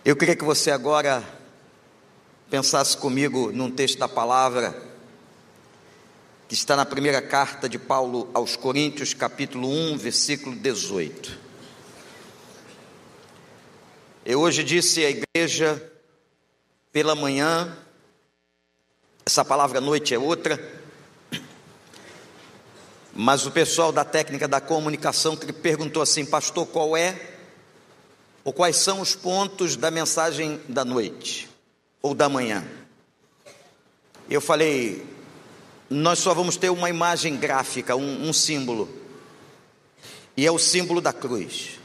Eu queria que você agora pensasse comigo num texto da palavra que está na primeira carta de Paulo aos Coríntios, capítulo 1, versículo 18. Eu hoje disse à igreja pela manhã, essa palavra noite é outra, mas o pessoal da técnica da comunicação que perguntou assim: pastor, quais são os pontos da mensagem da noite ou da manhã? Eu falei, nós só vamos ter uma imagem gráfica, um símbolo, e é o símbolo da cruz.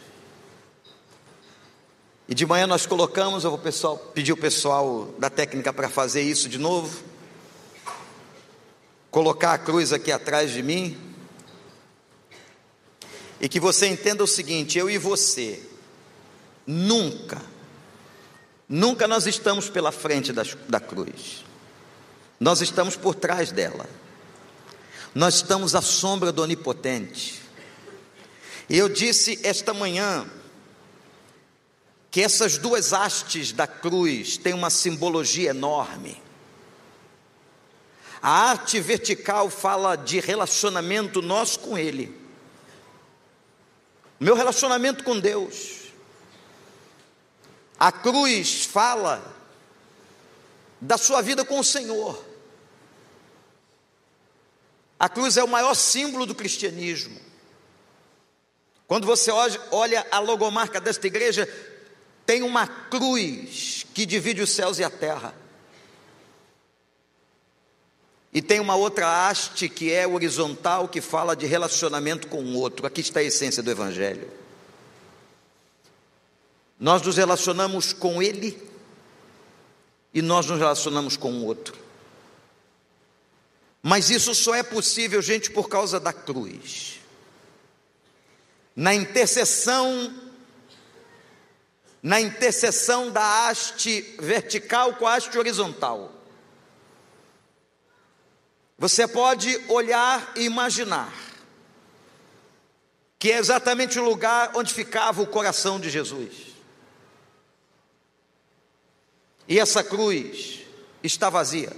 E de manhã nós colocamos, eu vou pedir o pessoal da técnica para fazer isso de novo, colocar a cruz aqui atrás de mim, e que você entenda o seguinte: eu e você, nunca nós estamos pela frente da cruz, nós estamos por trás dela, nós estamos à sombra do Onipotente. E eu disse esta manhã que essas duas hastes da cruz têm uma simbologia enorme. A arte vertical fala de relacionamento nosso com Ele, meu relacionamento com Deus. A cruz fala da sua vida com o Senhor. A cruz é o maior símbolo do cristianismo. Quando você olha a logomarca desta igreja, tem uma cruz que divide os céus e a terra. E tem uma outra haste que é horizontal, que fala de relacionamento com o outro. Aqui está a essência do Evangelho. Nós nos relacionamos com Ele e nós nos relacionamos com o outro. Mas isso só é possível, gente, por causa da cruz. Na interseção da haste vertical com a haste horizontal. Você pode olhar e imaginar que é exatamente o lugar onde ficava o coração de Jesus. E essa cruz está vazia,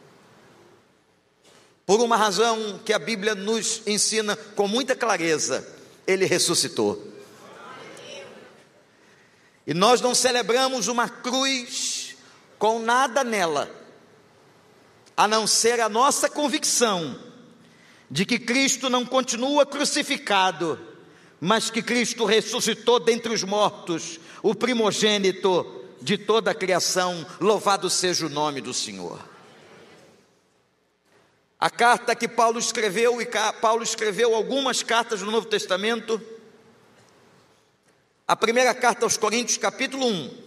por uma razão que a Bíblia nos ensina com muita clareza: Ele ressuscitou. E nós não celebramos uma cruz com nada nela, a não ser a nossa convicção de que Cristo não continua crucificado, mas que Cristo ressuscitou dentre os mortos, o primogênito de toda a criação. Louvado seja o nome do Senhor. A carta que Paulo escreveu, e Paulo escreveu algumas cartas no Novo Testamento. A primeira carta aos Coríntios, capítulo 1,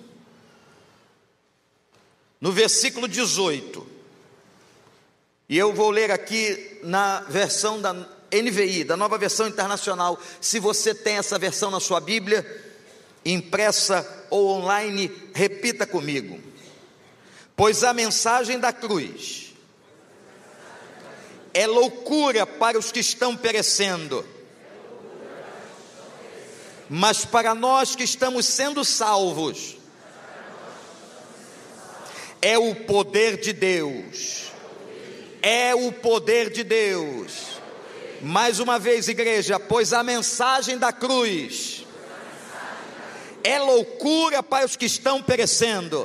no versículo 18, e eu vou ler aqui na versão da NVI, da Nova Versão Internacional. Se você tem essa versão na sua Bíblia, impressa ou online, repita comigo: pois a mensagem da cruz é loucura para os que estão perecendo, mas para nós que estamos sendo salvos, é o poder de Deus. É o poder de Deus. Mais uma vez, igreja, pois a mensagem da cruz é loucura para os que estão perecendo,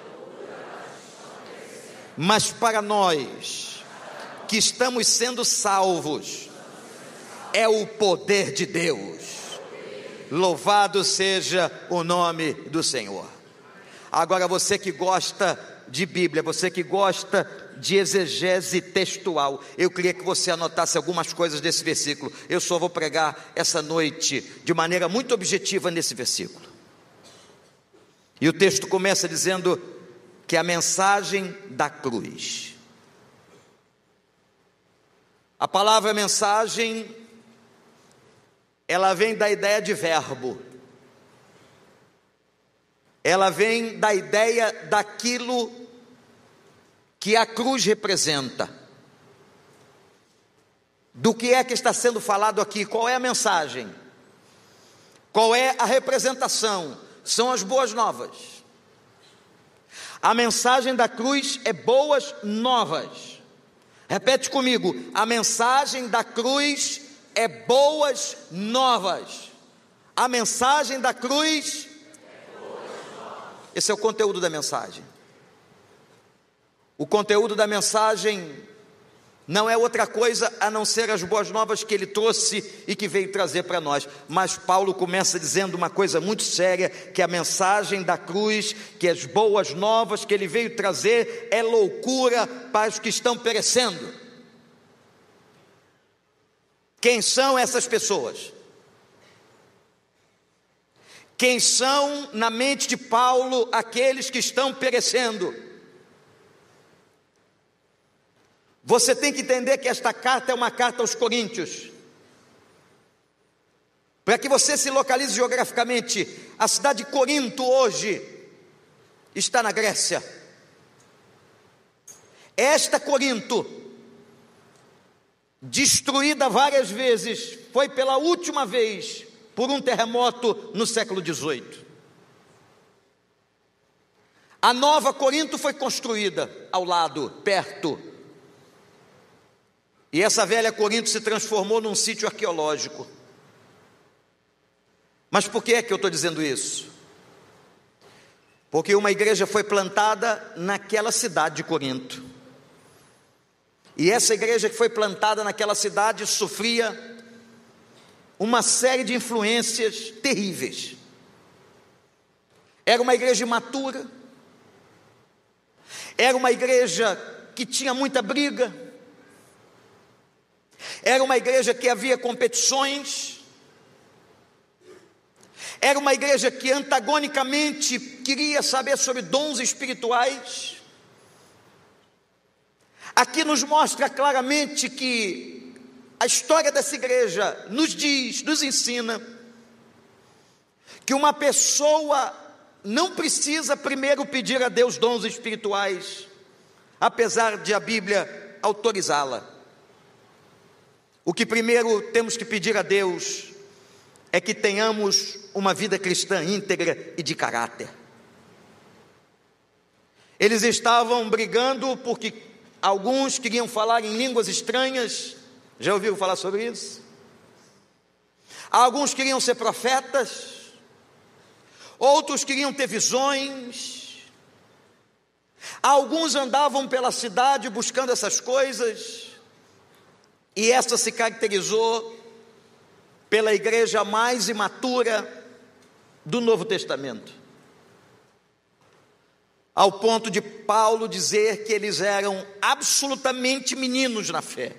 mas para nós que estamos sendo salvos, é o poder de Deus. Louvado seja o nome do Senhor. Agora, você que gosta de Bíblia, você que gosta de exegese textual, eu queria que você anotasse algumas coisas desse versículo. Eu só vou pregar essa noite de maneira muito objetiva nesse versículo. E o texto começa dizendo que a mensagem da cruz, a palavra mensagem, ela vem da ideia de verbo, ela vem da ideia daquilo que a cruz representa. Do que é que está sendo falado aqui? Qual é a mensagem? Qual é a representação? São as boas novas. A mensagem da cruz é boas novas. Repete comigo: a mensagem da cruz é boas novas. A mensagem da cruz é boas novas. Esse é o conteúdo da mensagem. O conteúdo da mensagem não é outra coisa a não ser as boas novas que ele trouxe e que veio trazer para nós. Mas Paulo começa dizendo uma coisa muito séria, que a mensagem da cruz, que as boas novas que ele veio trazer é loucura para os que estão perecendo. Quem são essas pessoas? Quem são, na mente de Paulo, aqueles que estão perecendo? Você tem que entender que esta carta é uma carta aos Coríntios. Para que você se localize geograficamente, a cidade de Corinto hoje está na Grécia. Esta Corinto, destruída várias vezes, foi pela última vez por um terremoto no século XVIII. A nova Corinto foi construída ao lado, perto. E essa velha Corinto se transformou num sítio arqueológico. Mas por que é que eu estou dizendo isso? Porque uma igreja foi plantada naquela cidade de Corinto. E essa igreja que foi plantada naquela cidade sofria uma série de influências terríveis. Era uma igreja imatura. Era uma igreja que tinha muita briga. Era uma igreja que havia competições. Era uma igreja que antagonicamente queria saber sobre dons espirituais. Aqui nos mostra claramente que a história dessa igreja nos diz, nos ensina, que uma pessoa não precisa primeiro pedir a Deus dons espirituais, apesar de a Bíblia autorizá-la. O que primeiro temos que pedir a Deus é que tenhamos uma vida cristã íntegra e de caráter. Eles estavam brigando porque alguns queriam falar em línguas estranhas. Já ouviram falar sobre isso? Alguns queriam ser profetas, outros queriam ter visões. Alguns andavam pela cidade buscando essas coisas. E esta se caracterizou pela igreja mais imatura do Novo Testamento, ao ponto de Paulo dizer que eles eram absolutamente meninos na fé,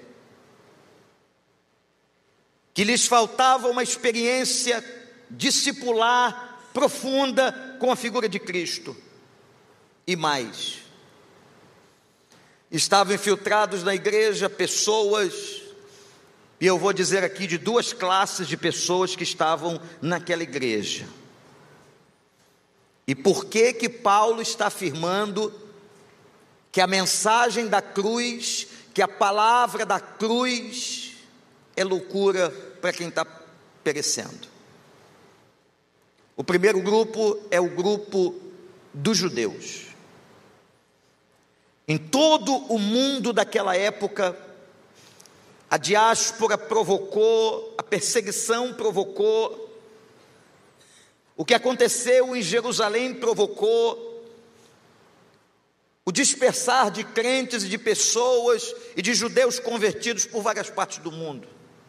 que lhes faltava uma experiência discipular profunda com a figura de Cristo. E mais, estavam infiltrados na igreja pessoas, e eu vou dizer aqui de duas classes de pessoas que estavam naquela igreja. E por que Paulo está afirmando que a mensagem da cruz, que a palavra da cruz é loucura para quem está perecendo? O primeiro grupo é o grupo dos judeus. Em todo o mundo daquela época, a diáspora provocou, a perseguição provocou, o que aconteceu em Jerusalém provocou o dispersar de crentes e de pessoas e de judeus convertidos por várias partes do mundo.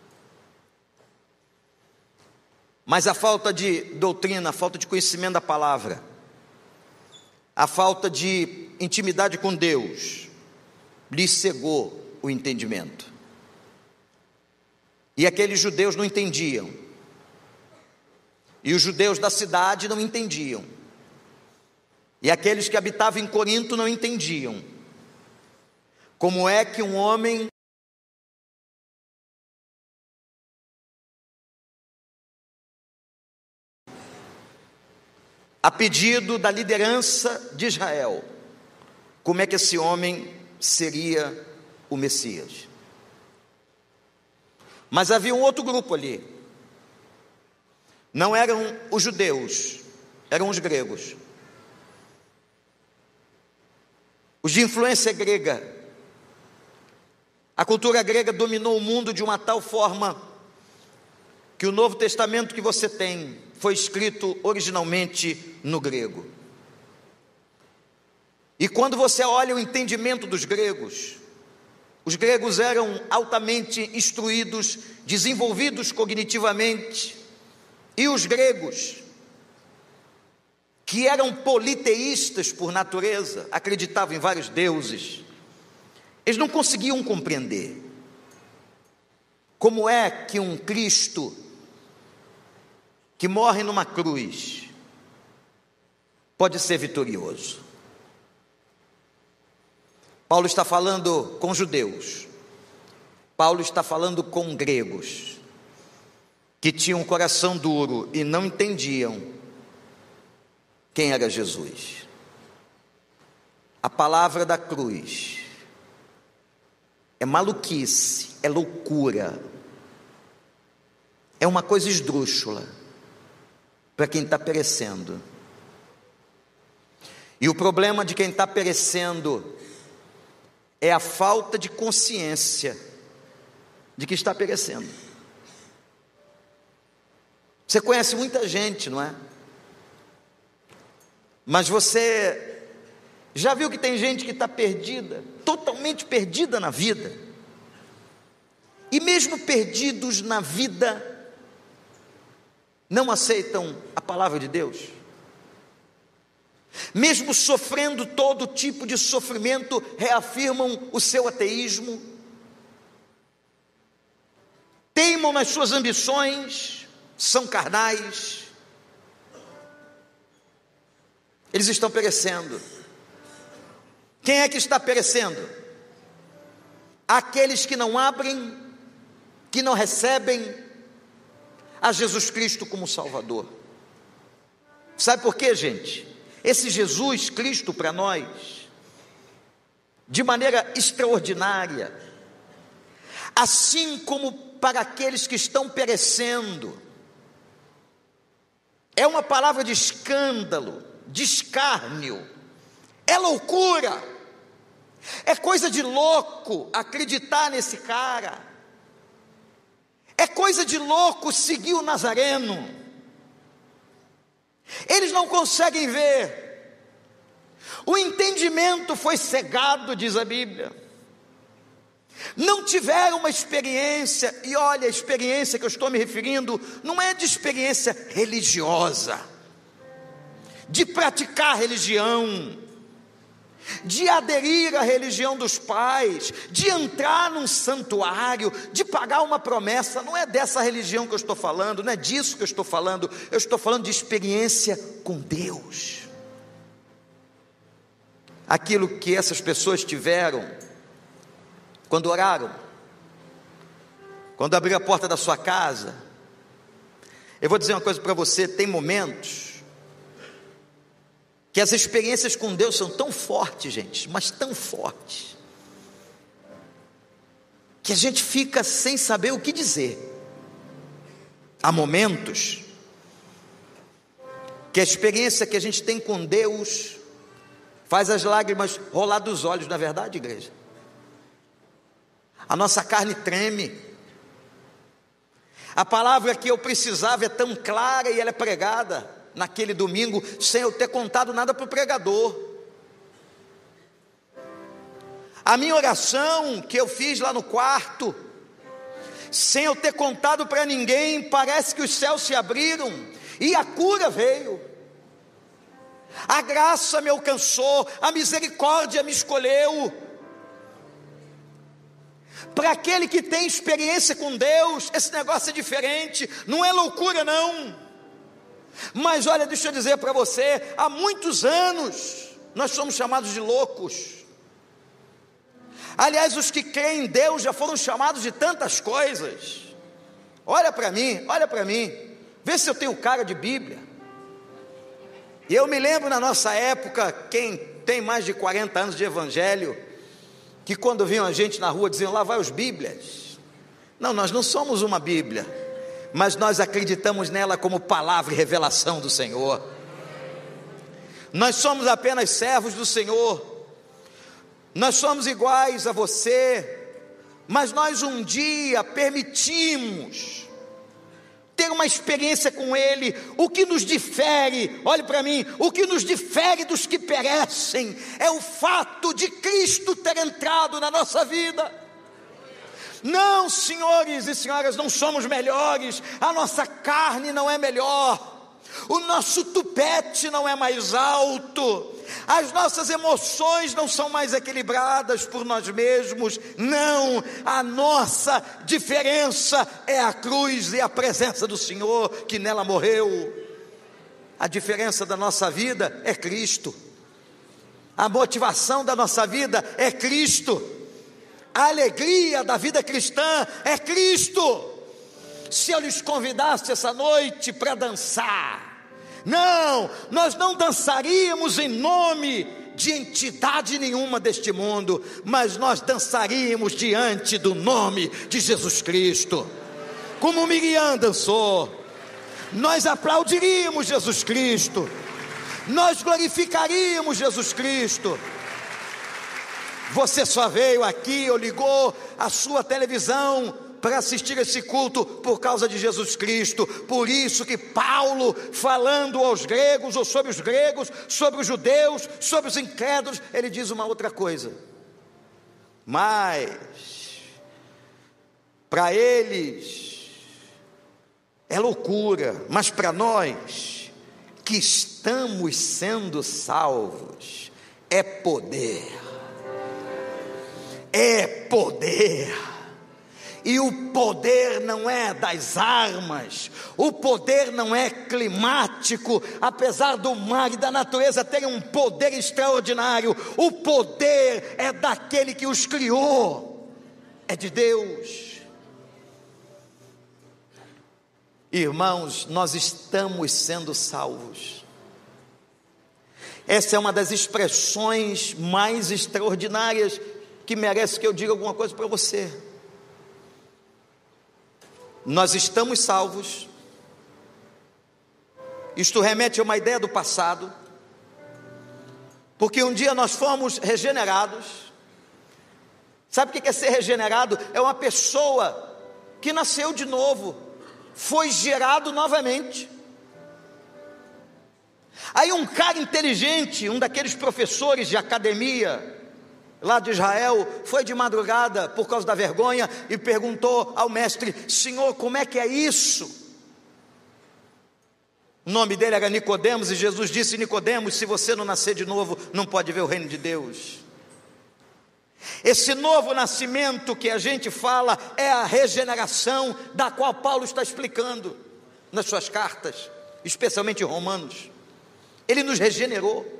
Mas a falta de doutrina, a falta de conhecimento da palavra, a falta de intimidade com Deus, lhes cegou o entendimento. E aqueles judeus não entendiam. E os judeus da cidade não entendiam. E aqueles que habitavam em Corinto não entendiam. Como é que um homem a pedido da liderança de Israel, como é que esse homem seria o Messias? Mas havia um outro grupo ali. Não eram os judeus, eram os gregos. os de influência grega. A cultura grega dominou o mundo de uma tal forma que o Novo Testamento que você tem foi escrito originalmente no grego. E quando você olha o entendimento dos gregos, os gregos eram altamente instruídos, desenvolvidos cognitivamente, e os gregos, que eram politeístas por natureza, acreditavam em vários deuses, eles não conseguiam compreender como é que um Cristo que morre numa cruz pode ser vitorioso. Paulo está falando com judeus, Paulo está falando com gregos, que tinham um coração duro e não entendiam quem era Jesus. A palavra da cruz é maluquice, é loucura, é uma coisa esdrúxula para quem está perecendo. E o problema de quem está perecendo é a falta de consciência de que está perecendo. Você conhece muita gente, não é? Mas você já viu que tem gente que está perdida, totalmente perdida na vida, e mesmo perdidos na vida, não aceitam a palavra de Deus? Mesmo sofrendo todo tipo de sofrimento, reafirmam o seu ateísmo, teimam nas suas ambições, são carnais, eles estão perecendo. Quem é que está perecendo? Aqueles que não abrem, que não recebem a Jesus Cristo como Salvador. Sabe por quê, gente? Esse Jesus Cristo para nós, de maneira extraordinária, assim como para aqueles que estão perecendo, é uma palavra de escândalo, de escárnio, é loucura. É coisa de louco acreditar nesse cara. É coisa de louco seguir o Nazareno. Eles não conseguem ver. O entendimento foi cegado, diz a Bíblia. Não tiveram uma experiência, e olha, a experiência que eu estou me referindo não é de experiência religiosa, de praticar religião, de aderir à religião dos pais, de entrar num santuário, de pagar uma promessa. Não é dessa religião que eu estou falando, não é disso que eu estou falando de experiência com Deus. Aquilo que essas pessoas tiveram quando oraram, quando abriram a porta da sua casa. Eu vou dizer uma coisa para você: tem momentos que as experiências com Deus são tão fortes, gente, mas tão fortes, que a gente fica sem saber o que dizer. Há momentos que a experiência que a gente tem com Deus faz as lágrimas rolar dos olhos, não é verdade, igreja? A nossa carne treme. A palavra que eu precisava é tão clara e ela é pregada naquele domingo, sem eu ter contado nada para o pregador. A minha oração que eu fiz lá no quarto, sem eu ter contado para ninguém, parece que os céus se abriram e a cura veio. A graça me alcançou, a misericórdia me escolheu. Para aquele que tem experiência com Deus, esse negócio é diferente, não é loucura não. Mas olha, deixa eu dizer para você, há muitos anos nós somos chamados de loucos. Aliás, os que creem em Deus já foram chamados de tantas coisas. Olha para mim, vê se eu tenho cara de Bíblia. E eu me lembro na nossa época, quem tem mais de 40 anos de evangelho, que quando viam a gente na rua diziam: lá vai os Bíblias. Não, nós não somos uma Bíblia, mas nós acreditamos nela como palavra e revelação do Senhor. Nós somos apenas servos do Senhor. Nós somos iguais a você, mas nós um dia permitimos ter uma experiência com Ele. O que nos difere, olhe para mim, o que nos difere dos que perecem é o fato de Cristo ter entrado na nossa vida. Não, senhores e senhoras, não somos melhores, a nossa carne não é melhor, o nosso tupete não é mais alto, as nossas emoções não são mais equilibradas por nós mesmos. Não, a nossa diferença é a cruz e a presença do Senhor que nela morreu. A diferença da nossa vida é Cristo, a motivação da nossa vida é Cristo, a alegria da vida cristã é Cristo. Se eu lhes convidasse essa noite para dançar, não, nós não dançaríamos em nome de entidade nenhuma deste mundo, mas nós dançaríamos diante do nome de Jesus Cristo, como Miriam dançou. Nós aplaudiríamos Jesus Cristo, nós glorificaríamos Jesus Cristo. Você só veio aqui ou ligou a sua televisão para assistir esse culto por causa de Jesus Cristo. Por isso que Paulo, falando aos gregos, ou sobre os gregos, sobre os judeus, sobre os incrédulos, ele diz uma outra coisa: mas para eles é loucura, mas para nós que estamos sendo salvos é poder. É poder. E o poder não é das armas, o poder não é climático, apesar do mar e da natureza terem um poder extraordinário, o poder é daquele que os criou, é de Deus. Irmãos, nós estamos sendo salvos. Essa é uma das expressões mais extraordinárias que merece que eu diga alguma coisa para você. Nós estamos salvos. Isto remete a uma ideia do passado, porque um dia nós fomos regenerados. Sabe o que é ser regenerado? É uma pessoa que nasceu de novo, foi gerado novamente. Aí um cara inteligente, um daqueles professores de academia lá de Israel, foi de madrugada por causa da vergonha e perguntou ao mestre: Senhor, como é que é isso? O nome dele era Nicodemos, e Jesus disse: Nicodemos, se você não nascer de novo, não pode ver o reino de Deus. Esse novo nascimento que a gente fala é a regeneração, da qual Paulo está explicando nas suas cartas, especialmente em Romanos. Ele nos regenerou.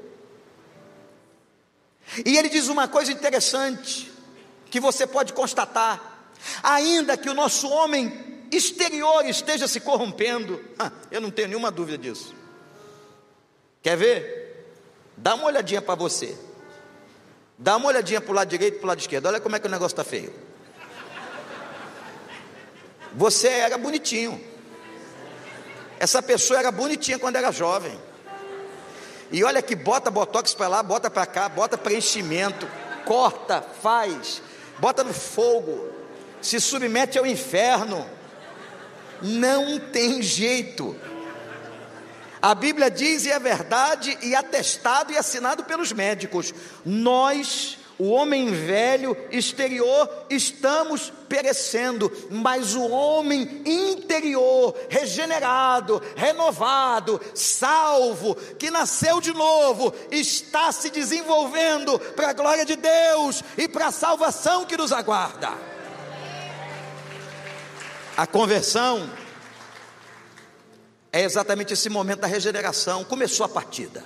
E ele diz uma coisa interessante, que você pode constatar: ainda que o nosso homem exterior esteja se corrompendo, eu não tenho nenhuma dúvida disso. Quer ver? Dá uma olhadinha para você, dá uma olhadinha para o lado direito e para o lado esquerdo, olha como é que o negócio está feio. Você era bonitinho, essa pessoa era bonitinha quando era jovem, e olha que bota botox para lá, bota para cá, bota preenchimento, corta, faz, bota no fogo, se submete ao inferno, não tem jeito. A Bíblia diz, e é verdade, e atestado e assinado pelos médicos: nós, o homem velho exterior, estamos perecendo, mas o homem interior, regenerado, renovado, salvo, que nasceu de novo, está se desenvolvendo para a glória de Deus e para a salvação que nos aguarda. A conversão é exatamente esse momento da regeneração. Começou a partida,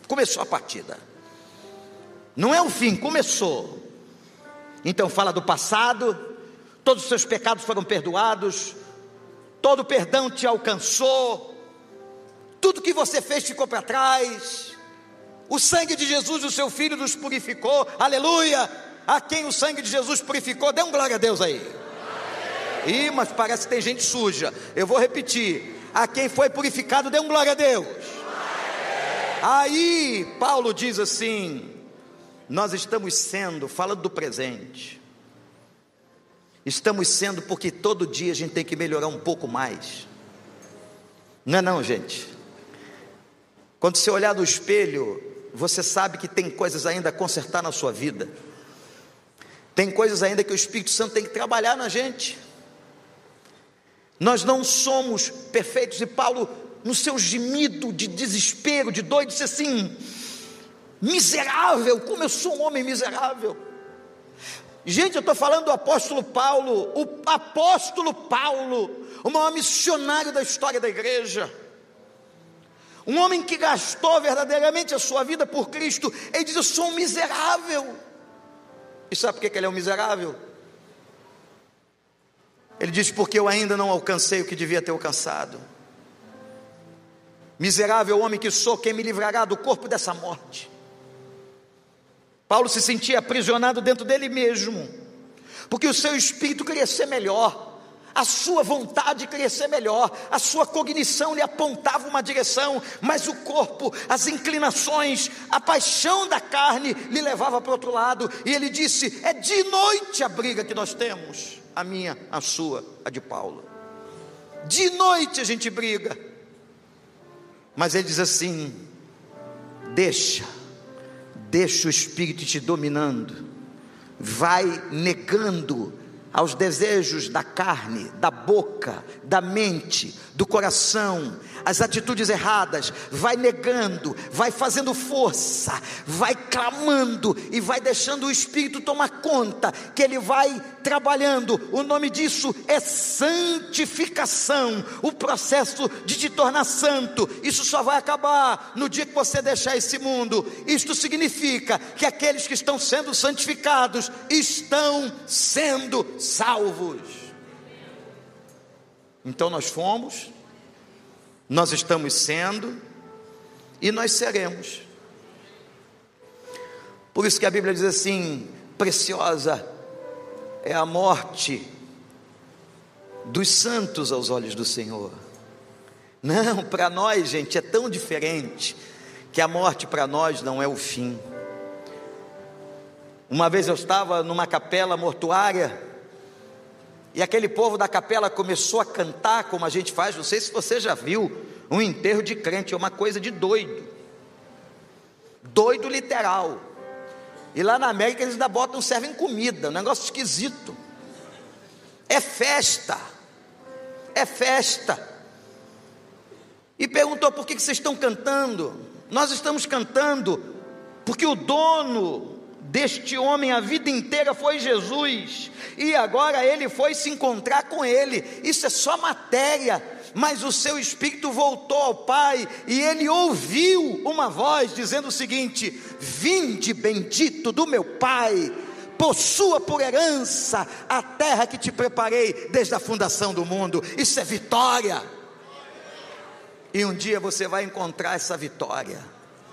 não é o fim, começou. Então fala do passado, todos os seus pecados foram perdoados, todo o perdão te alcançou, tudo que você fez ficou para trás, o sangue de Jesus, o seu Filho, nos purificou, aleluia. A quem o sangue de Jesus purificou, dê um glória a Deus aí. Ih, mas parece que tem gente suja, eu vou repetir: a quem foi purificado, dê um glória a Deus. Aí Paulo diz assim: nós estamos sendo, falando do presente, estamos sendo porque todo dia a gente tem que melhorar um pouco mais. Não é não, gente? Quando você olhar no espelho, você sabe que tem coisas ainda a consertar na sua vida. Tem coisas ainda que o Espírito Santo tem que trabalhar na gente. Nós não somos perfeitos. E Paulo, no seu gemido de desespero, de dor, disse assim: miserável, como eu sou um homem miserável. Gente, eu estou falando do apóstolo Paulo, o maior missionário da história da igreja, um homem que gastou verdadeiramente a sua vida por Cristo. Ele diz: eu sou um miserável. E sabe por que ele é um miserável? Ele diz: porque eu ainda não alcancei o que devia ter alcançado. Miserável homem que sou, quem me livrará do corpo dessa morte? Paulo se sentia aprisionado dentro dele mesmo, porque o seu espírito queria ser melhor, a sua vontade queria ser melhor, a sua cognição lhe apontava uma direção, mas o corpo, as inclinações, a paixão da carne lhe levava para o outro lado. E ele disse: é de noite a briga que nós temos, a minha, a sua, a de Paulo. De noite a gente briga. Mas ele diz assim: deixa o Espírito te dominando, vai negando aos desejos da carne, da boca, da mente, do coração, as atitudes erradas, vai negando, vai fazendo força, vai clamando e vai deixando o Espírito tomar conta, que ele vai trabalhando. O nome disso é santificação, o processo de te tornar santo. Isso só vai acabar no dia que você deixar esse mundo. Isto significa que aqueles que estão sendo santificados estão sendo salvos. Então nós fomos, nós estamos sendo e nós seremos. Por isso que a Bíblia diz assim: preciosa é a morte dos santos aos olhos do Senhor. Não, para nós, gente, é tão diferente, que a morte para nós não é o fim. Uma vez eu estava numa capela mortuária, e aquele povo da capela começou a cantar, como a gente faz. Não sei se você já viu um enterro de crente, é uma coisa de doido, doido literal. E lá na América eles ainda botam, servem comida, um negócio esquisito. É festa, é festa. E perguntou: por que vocês estão cantando? Nós estamos cantando porque o dono deste homem a vida inteira foi Jesus, e agora ele foi se encontrar com ele. Isso é só matéria, mas o seu espírito voltou ao Pai, e ele ouviu uma voz dizendo o seguinte: vinde bendito do meu Pai, possua por herança a terra que te preparei desde a fundação do mundo. Isso é vitória, e um dia você vai encontrar essa vitória.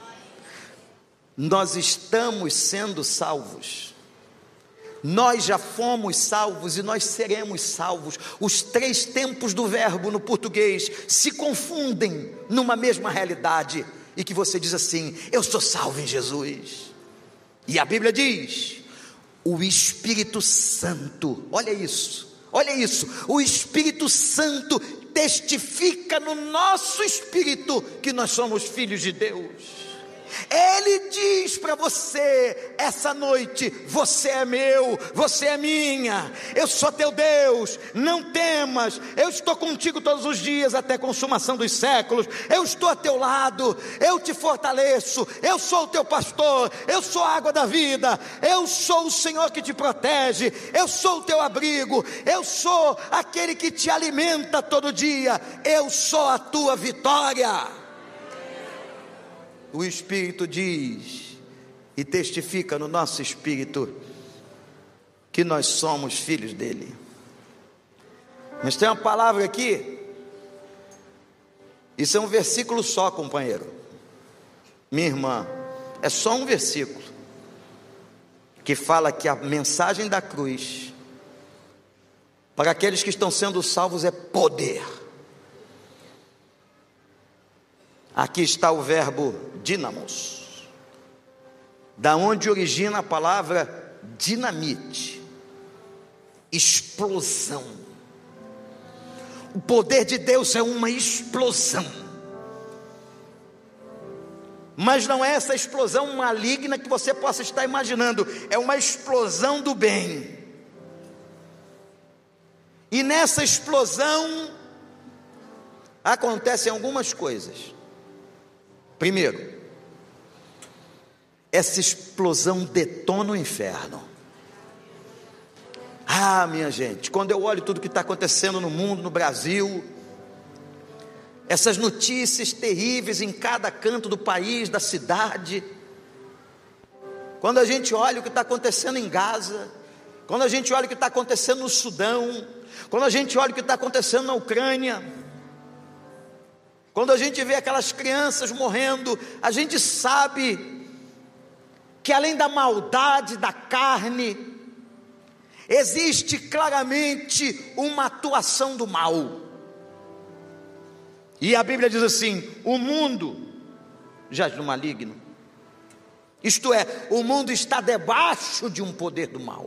Nós estamos sendo salvos, nós já fomos salvos e nós seremos salvos. Os três tempos do verbo no português se confundem numa mesma realidade, e que você diz assim: eu sou salvo em Jesus. E a Bíblia diz: o Espírito Santo, olha isso, o Espírito Santo testifica no nosso espírito que nós somos filhos de Deus. Ele diz para você essa noite: você é meu, você é minha, eu sou teu Deus, não temas, eu estou contigo todos os dias até a consumação dos séculos, eu estou a teu lado, eu te fortaleço, eu sou o teu pastor, eu sou a água da vida, eu sou o Senhor que te protege, eu sou o teu abrigo, eu sou aquele que te alimenta todo dia, eu sou a tua vitória. O Espírito diz e testifica no nosso espírito que nós somos filhos dele. Mas tem uma palavra aqui, isso é um versículo só, companheiro, minha irmã, é só um versículo que fala que a mensagem da cruz para aqueles que estão sendo salvos é poder. Aqui está o verbo dínamos. da onde origina a palavra dinamite, explosão. O poder de Deus é uma explosão, mas não é essa explosão maligna que você possa estar imaginando, é uma explosão do bem. E nessa explosão acontecem algumas coisas. Primeiro, essa explosão detona o inferno. Ah, minha gente, quando eu olho tudo que está acontecendo no mundo, no Brasil, essas notícias terríveis em cada canto do país, da cidade, quando a gente olha o que está acontecendo em Gaza, quando a gente olha o que está acontecendo no Sudão, quando a gente olha o que está acontecendo na Ucrânia, quando a gente vê aquelas crianças morrendo, a gente sabe que além da maldade da carne, existe claramente uma atuação do mal. E a Bíblia diz assim: o mundo jaz no maligno. Isto é, o mundo está debaixo de um poder do mal.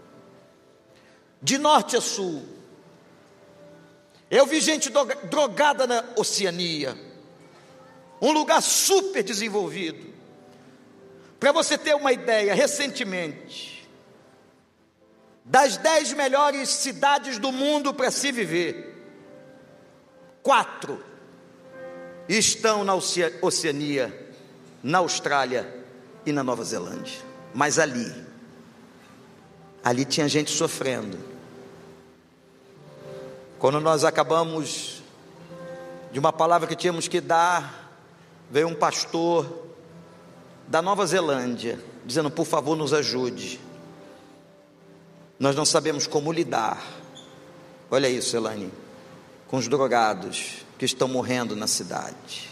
De norte a sul. Eu vi gente drogada na Oceania, um lugar super desenvolvido. Para você ter uma ideia, recentemente, das 10 melhores cidades do mundo para se viver, 4 estão na Oceania, na Austrália e na Nova Zelândia. Mas ali tinha gente sofrendo. Quando nós acabamos de uma palavra que tínhamos que dar, veio um pastor da Nova Zelândia dizendo: por favor, nos ajude, nós não sabemos como lidar, olha isso, Elaine, com os drogados que estão morrendo na cidade.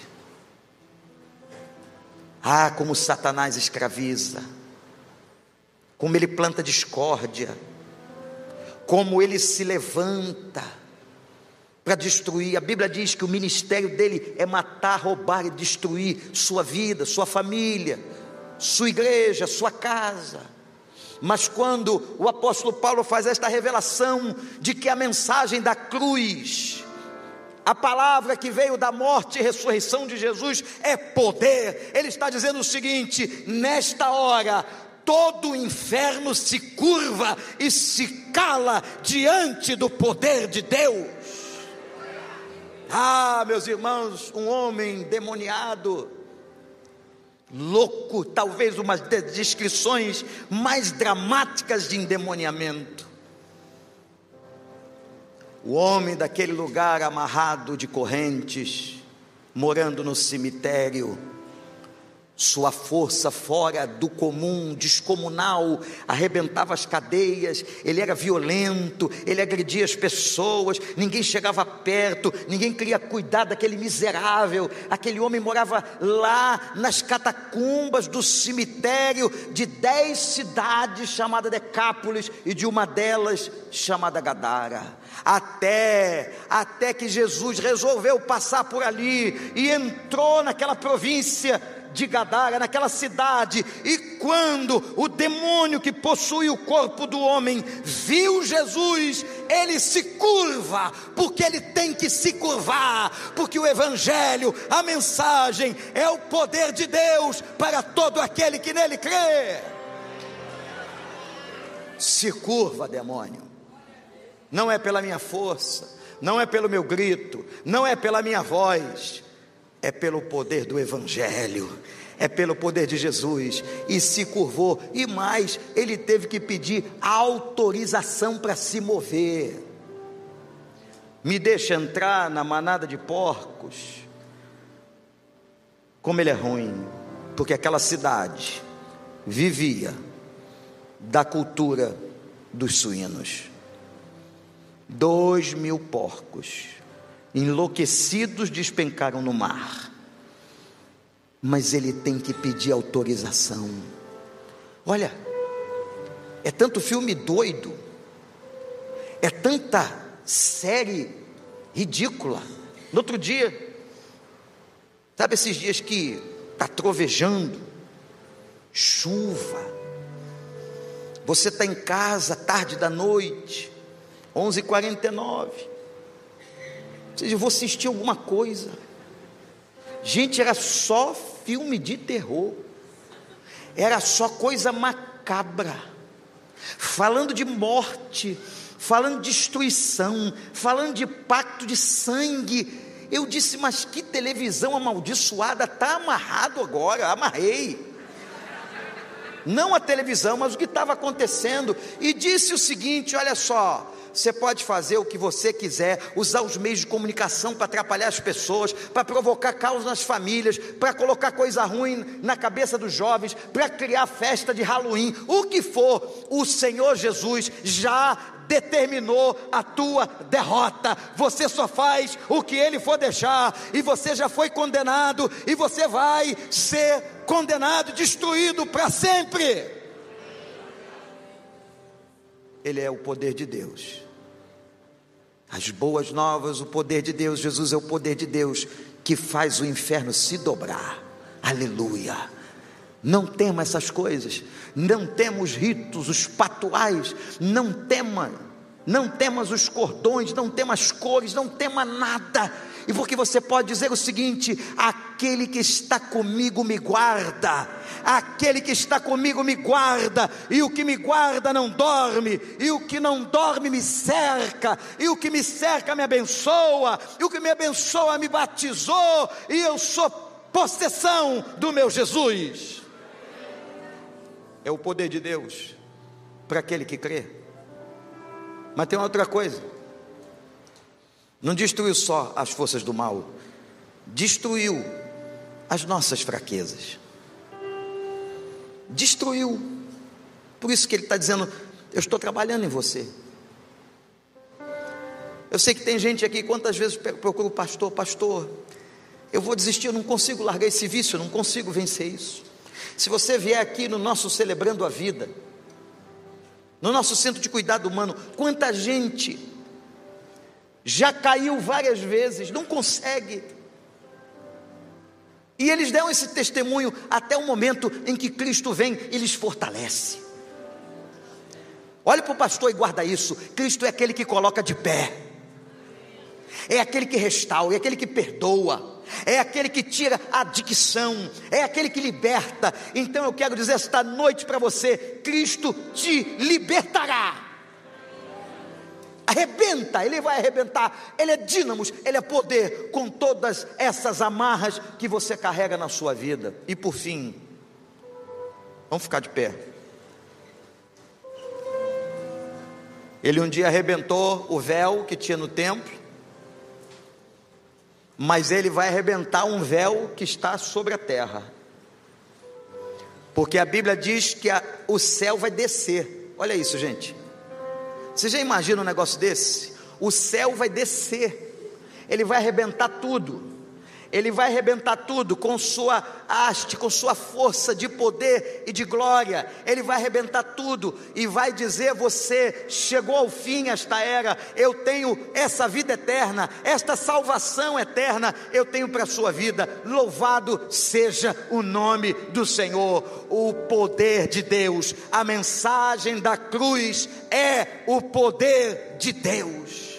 Ah, como Satanás escraviza, como ele planta discórdia, como ele se levanta para destruir. A Bíblia diz que o ministério dele é matar, roubar e destruir sua vida, sua família, sua igreja, sua casa. Mas quando o apóstolo Paulo faz esta revelação de que a mensagem da cruz, a palavra que veio da morte e ressurreição de Jesus é poder, ele está dizendo o seguinte: nesta hora todo o inferno se curva e se cala diante do poder de Deus. Ah, meus irmãos, um homem demoniado, louco, talvez uma das descrições mais dramáticas de endemoniamento. O homem daquele lugar amarrado de correntes, morando no cemitério, sua força fora do comum, descomunal, arrebentava as cadeias, ele era violento, ele agredia as pessoas, ninguém chegava perto, ninguém queria cuidar daquele miserável. Aquele homem morava lá nas catacumbas do cemitério de 10 cidades chamada Decápolis e de uma delas chamada Gadara, até que Jesus resolveu passar por ali e entrou naquela província de Gadara, naquela cidade. E quando o demônio que possui o corpo do homem viu Jesus, ele se curva, porque ele tem que se curvar, porque o evangelho, a mensagem é o poder de Deus para todo aquele que nele crê. Se curva, demônio. Não é pela minha força, não é pelo meu grito, não é pela minha voz, é pelo poder do evangelho, é pelo poder de Jesus. E se curvou, e mais, ele teve que pedir autorização para se mover. Me deixa entrar na manada de porcos. Como ele é ruim, porque aquela cidade vivia da cultura dos suínos. 2.000 porcos enlouquecidos despencaram no mar, mas ele tem que pedir autorização. Olha, é tanto filme doido, é tanta série ridícula. No outro dia, sabe esses dias que está trovejando, chuva. Você está em casa, tarde da noite, 11h49. Eu vou assistir alguma coisa. Gente, era só filme de terror, era só coisa macabra, falando de morte, falando de destruição, falando de pacto de sangue. Eu disse, mas que televisão amaldiçoada, está amarrado agora. Amarrei, não a televisão, mas o que estava acontecendo. E disse o seguinte: olha só, você pode fazer o que você quiser, usar os meios de comunicação para atrapalhar as pessoas, para provocar caos nas famílias, para colocar coisa ruim na cabeça dos jovens, para criar festa de Halloween, o que for, o Senhor Jesus já determinou a tua derrota. Você só faz o que Ele for deixar, e você já foi condenado, e você vai ser condenado, destruído para sempre. Ele é o poder de Deus. As boas novas, o poder de Deus. Jesus é o poder de Deus que faz o inferno se dobrar. Aleluia. Não tema essas coisas, não tema os ritos, os patuais, não temas os cordões, não tema as cores, não tema nada. E porque você pode dizer o seguinte: aquele que está comigo me guarda, aquele que está comigo me guarda, e o que me guarda não dorme, e o que não dorme me cerca, e o que me cerca me abençoa, e o que me abençoa me batizou, e eu sou possessão do meu Jesus. É o poder de Deus para aquele que crê. Mas tem outra coisa: não destruiu só as forças do mal, destruiu as nossas fraquezas, destruiu. Por isso que ele está dizendo: eu estou trabalhando em você. Eu sei que tem gente aqui, quantas vezes procura o pastor, eu vou desistir, eu não consigo largar esse vício, eu não consigo vencer isso. Se você vier aqui no nosso Celebrando a Vida, no nosso centro de cuidado humano, quanta gente já caiu várias vezes, não consegue, e eles dão esse testemunho até o momento em que Cristo vem e lhes fortalece. Olhe para o pastor e guarda isso: Cristo é aquele que coloca de pé, é aquele que restaura, é aquele que perdoa, é aquele que tira a adicção, é aquele que liberta. Então eu quero dizer esta noite para você: Cristo te libertará. Arrebenta, Ele vai arrebentar. Ele é dínamos, Ele é poder, com todas essas amarras que você carrega na sua vida. E por fim, vamos ficar de pé. Ele um dia arrebentou o véu que tinha no templo, mas Ele vai arrebentar um véu que está sobre a terra, porque a Bíblia diz que o céu vai descer. Olha isso, gente. Você já imagina um negócio desse? O céu vai descer, Ele vai arrebentar tudo. Ele vai arrebentar tudo com sua haste, com sua força de poder e de glória. Ele vai arrebentar tudo e vai dizer: você chegou ao fim esta era, eu tenho essa vida eterna, esta salvação eterna, eu tenho para a sua vida. Louvado seja o nome do Senhor. O poder de Deus, a mensagem da cruz é o poder de Deus.